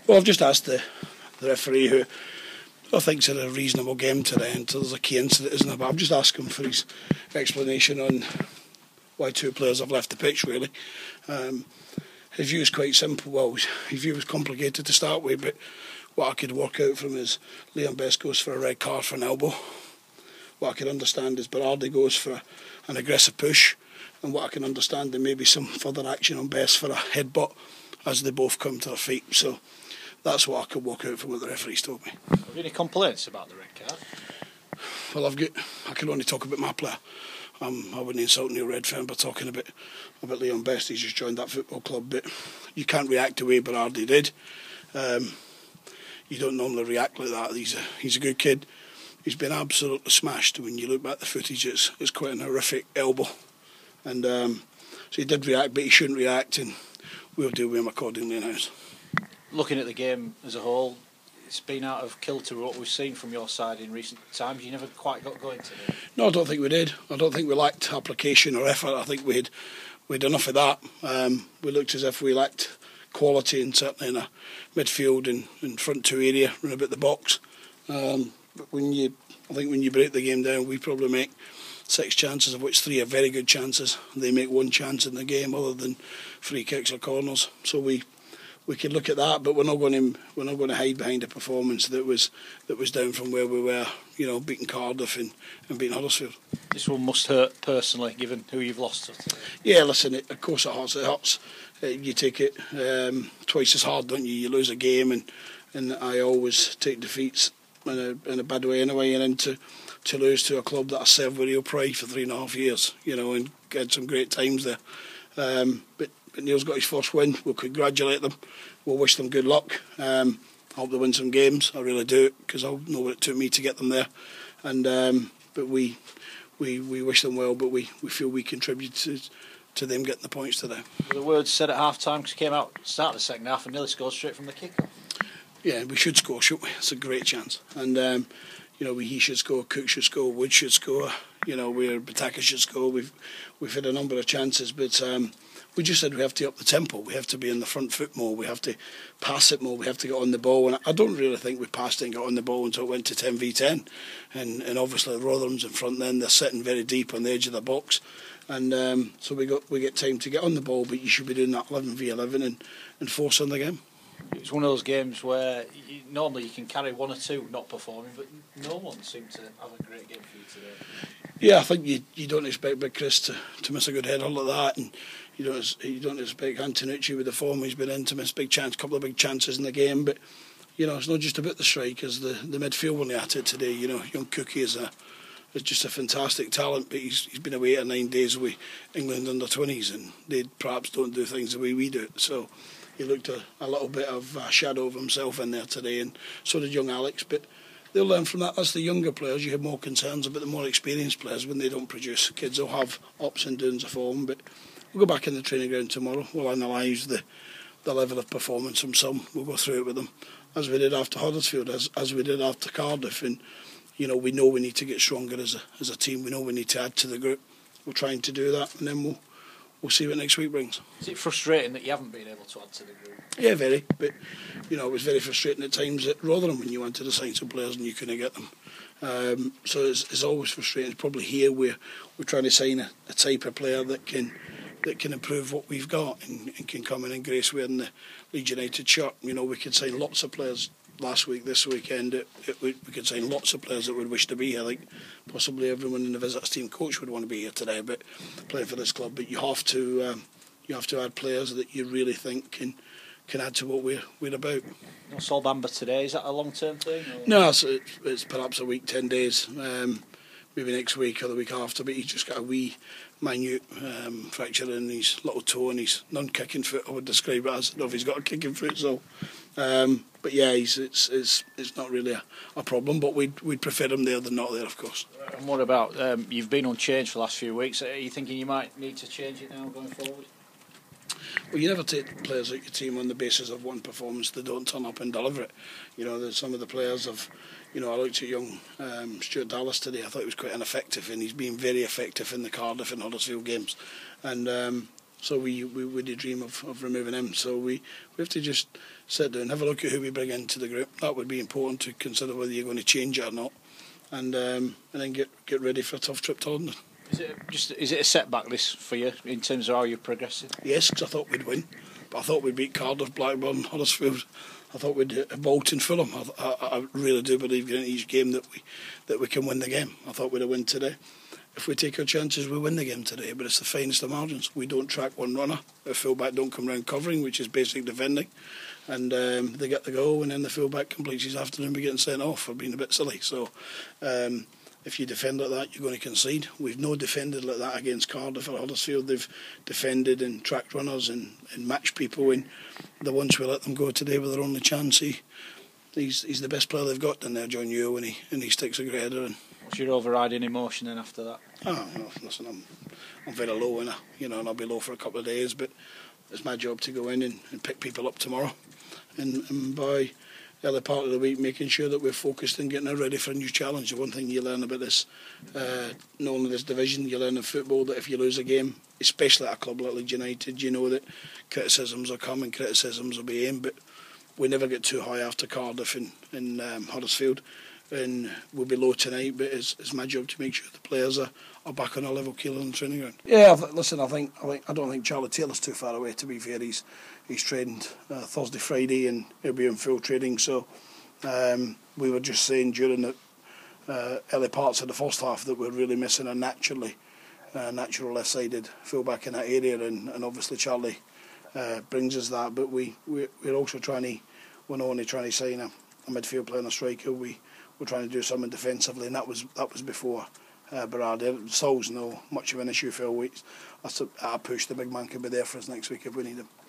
Well, I've just asked the referee, who I think's had a reasonable game today, until there's a key incident, isn't there? But I've just asked him for his explanation on why two players have left the pitch, really. His view is quite simple. Well, his view was complicated to start with, but what I could work out from is Leon Best goes for a red card for an elbow. What I can understand is Berardi goes for an aggressive push, and what I can understand, there may be some further action on Best for a headbutt as they both come to their feet. So that's what I could work out from what the referee's told me. Have you any complaints about the red card? Well, I can only talk about my player. I wouldn't insult Neil Redfern by talking about Leon Best. He's just joined that football club, but you can't react the way Berardi did. You don't normally react like that. He's a good kid. He's been absolutely smashed. When you look back at the footage, it's quite an horrific elbow, and so he did react, but he shouldn't react, and we'll deal with him accordingly now. Looking at the game as a whole, it's been out of kilter with what we've seen from your side in recent times. You never quite got going today. No, I don't think we did. I don't think we lacked application or effort. I think we'd enough of that. We looked as if we lacked quality, and certainly in a midfield and front two area, run about the box. But when you break the game down, we probably make 6 chances, of which 3 are very good chances. They make 1 chance in the game, other than free kicks or corners. So we could look at that, but we're not going to hide behind a performance that was down from where we were, beating Cardiff and beating Huddersfield. This one must hurt personally, given who you've lost to. Yeah, listen, of course it hurts. It hurts. You take it twice as hard, don't you? You lose a game, and I always take defeats in a bad way anyway, and then to lose to a club that I served with real pride for 3.5 years, and had some great times there. But Neil's got his first win. We'll congratulate them. We'll wish them good luck. I hope they win some games. I really do, because I know what it took me to get them there. And but we wish them well. But we feel we contributed to them getting the points today. The words said at half time, because came out at the start of the second half and nearly scored straight from the kick-off. Yeah, we should score, shouldn't we? It's a great chance. And he should score, Cook should score, Wood should score. Bataka should score. We've had a number of chances, but we just said we have to up the tempo. We have to be in the front foot more. We have to pass it more. We have to get on the ball. And I don't really think we passed it and got on the ball until it went to 10v10. And obviously Rotherham's in front then. They're sitting very deep on the edge of the box. And so we get time to get on the ball, but you should be doing that 11v11 and force on the game. It's one of those games where normally you can carry 1 or 2 not performing, but no one seemed to have a great game for you today. Yeah, I think you don't expect Big Chris to miss a good header like that, and you don't expect Antonucci with the form he's been in to miss couple of big chances in the game. But it's not just about the strikers. The midfield when they at it today. Young Cookie is just a fantastic talent, but he's been away 8 or 9 days with England under 20s, and they perhaps don't do things the way we do it. So he looked a little bit of a shadow of himself in there today, and so did young Alex. But they'll learn from that. As the younger players, you have more concerns about the more experienced players when they don't produce. Kids will have ups and downs of form, but we'll go back in the training ground tomorrow. We'll analyse the level of performance from some. We'll go through it with them, as we did after Huddersfield, as we did after Cardiff. And we know we need to get stronger as a team. We know we need to add to the group. We're trying to do that, and then we'll see what next week brings. Is it frustrating that you haven't been able to add to the group? Yeah, very. But it was very frustrating at times at Rotherham when you wanted to sign some players and you couldn't get them. So it's always frustrating. It's probably here we're trying to sign a type of player that can improve what we've got and can come in and grace wearing the Leeds United shirt. We could sign lots of players last week, this weekend. We could sign lots of players that would wish to be here. Like possibly everyone in the visitors team coach would want to be here today, but playing for this club. But you have to add players that you really think can add to what we're about. Sol Bamba today, is that a long-term thing? Or? No, it's perhaps a week, 10 days, maybe next week or the week after, but he's just got a wee minute fracture in his little toe and his non-kicking foot, I would describe it as. I don't know if he's got a kicking foot, so but yeah, it's not really a problem, but we'd prefer him there than not there, of course. And what about, you've been unchanged for the last few weeks, are you thinking you might need to change it now going forward? Well, you never take players out your team on the basis of one performance. They don't turn up and deliver it. There's some of the players have, I looked at young Stuart Dallas today. I thought he was quite ineffective, and he's been very effective in the Cardiff and Huddersfield games. And So we did dream of removing him. So we have to just sit down, have a look at who we bring into the group. That would be important to consider whether you're going to change it or not, and then get ready for a tough trip to London. Is it a setback this for you in terms of how you're progressing? Yes, because I thought we'd win, but I thought we'd beat Cardiff, Blackburn, Huddersfield. I thought we'd Bolton, Fulham. I really do believe in each game that we can win the game. I thought we'd have won today. If we take our chances, we win the game today, but it's the finest of margins. We don't track one runner. Our full-back don't come round covering, which is basic defending. And they get the goal, and then the full-back completes his afternoon by getting sent off for being a bit silly. So if you defend like that, you're going to concede. We've no defended like that against Cardiff or Huddersfield. They've defended and tracked runners and matched people. And the ones we let them go today with their only chance, he's the best player they've got in there, John Yeo, and he sticks a great header in. What's your overriding emotion then after that? Oh, no, listen, I'm very low, and I'll be low for a couple of days, but it's my job to go in and pick people up tomorrow, and by the other part of the week making sure that we're focused and getting ready for a new challenge. The one thing you learn about this, not only this division, you learn in football that if you lose a game, especially at a club like Leeds United, you know that criticisms are coming, criticisms will be aimed, but we never get too high after Cardiff and Huddersfield. And we'll be low tonight, but it's my job to make sure the players are back on a level keel on the training ground. Yeah, listen, I don't think Charlie Taylor's too far away. To be fair, he's trained Thursday, Friday, and he'll be in full training. So we were just saying during the early parts of the first half that we're really missing a natural left-sided full-back in that area, and obviously Charlie brings us that. But we're also we're not only trying to sign a midfield player and a striker. We're trying to do something defensively, and that was before Berardi. Sol's no much of an issue for a week. I push the big man can be there for us next week if we need him.